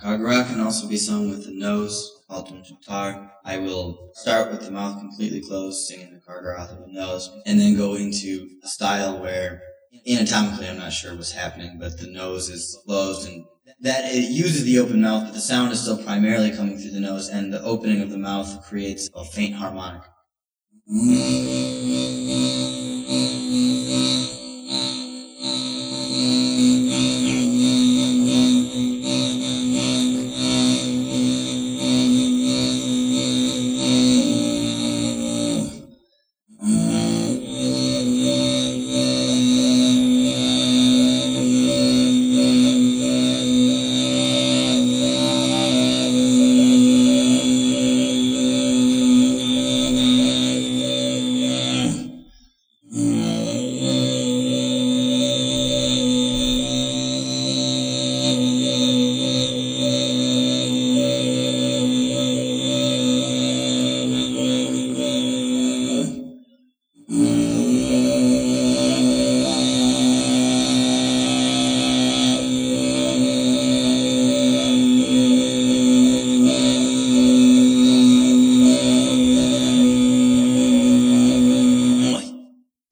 Gargara can also be sung with the nose, called Tuntar. I will start with the mouth completely closed, singing the Gargara through the nose, and then go into a style where, anatomically, I'm not sure what's happening, but the nose is closed, and that it uses the open mouth, but the sound is still primarily coming through the nose, and the opening of the mouth creates a faint harmonic.